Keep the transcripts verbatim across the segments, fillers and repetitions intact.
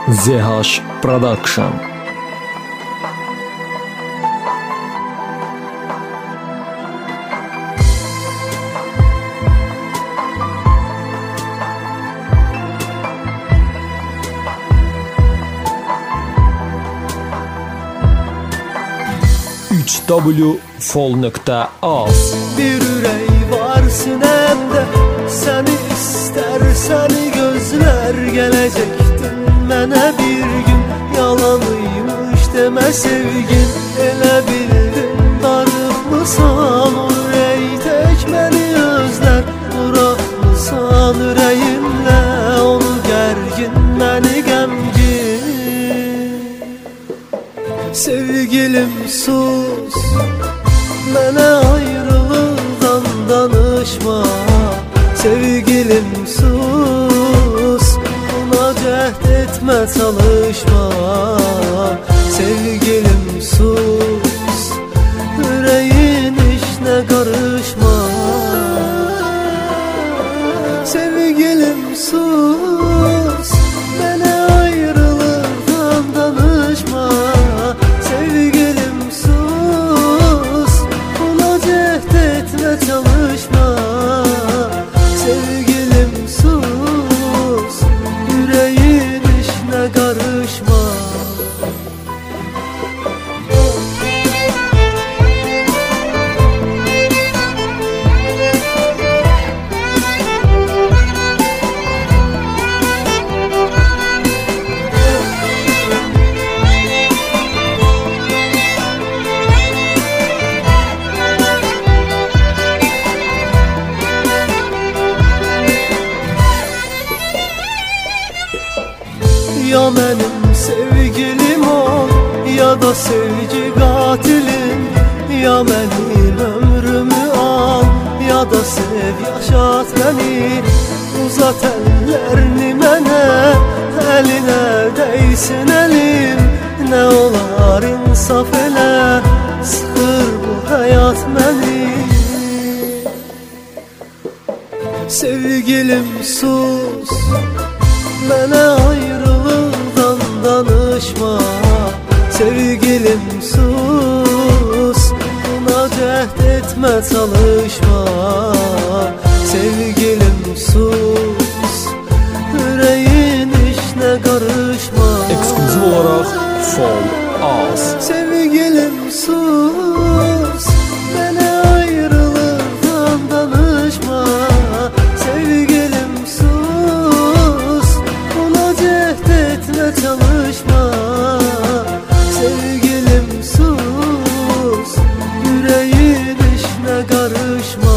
Z H Production. üç w fol nokta az. Bir ürək var sinəmdə, səni istər, səni gözlər. Gələcəkdin mənə bir gün, yalanıymış demə sevgin. Elə bildin darıxmısan, o ürək tək məni özlər. Buraxmısan ürəyimlə onu gərgin, məni qəmgin. Sevgilim sus, mənə ayrılıqdan danışma. Sevgilim sus, buna cəhd etmə, çalışma. Sevgilim sus, ürəyin işinə qarışma. Sevgilim sus, mənə ayrılıqdan danışma. Sevgilim sus, buna cəhd etmə, çalışma. Sevgilim sus, yüreğin işine karışma. Ya benim sevgilim ol, ya da sevgi katilin. Ya benim ömrümü al, ya da sev, yaşat beni. Uzat ellerini mənə, eline değsin elim. Ne olar insaf elə, sıxır bu hayat məni. Sevgilim sus, mənə ayrılıqdan danışma. Sevgilim sus, buna cəhd etmə, çalışma. Sevgilim sus, ürəyin işinə qarışma. Ekskluziv olaraq Fol Az. Sevgilim sus, mənə ayrılıqdan danışma. Sevgilim sus, buna cəhd etmə, çalışma. Sevgilim sus, yüreğin işinə qarışma.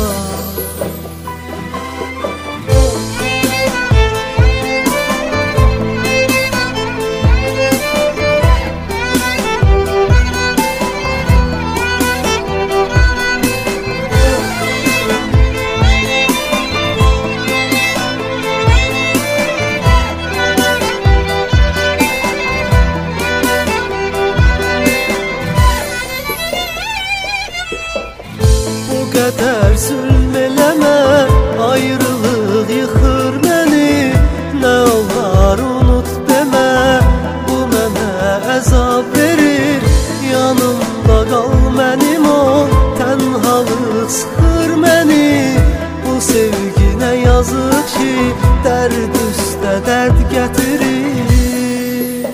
Qədər zülm eləmə, ayrılıq yıxır məni. Nə olar unut demə, bu mənə əzab verir. Yanımda qal mənim ol, tənhalıq sıxır məni. Bu sevginə yazıq ki, dərd üstə dərd gətirir.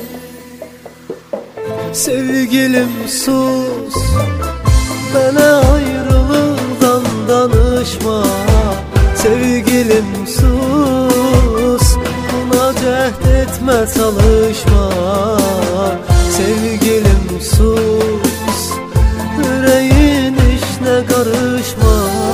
Sevgilim sus, mənə ayrılıqdan danışma. Sevgilim sus, buna cəhd etmə, çalışma. Sevgilim sus, ürəyin işinə qarışma.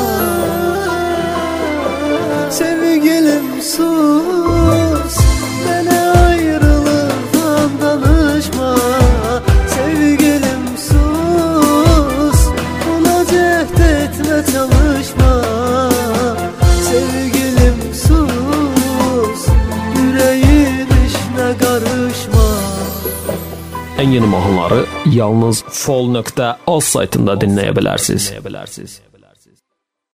Sevgilim sus, mənə ayrılıqdan danışma. Sevgilim sus, buna cəhd etmə, çalışma. Sevgilim sus, yüreğin işinə qarışma. Ən yeni mahnıları yalnız fol nokta az saytında dinləyə bilərsiniz.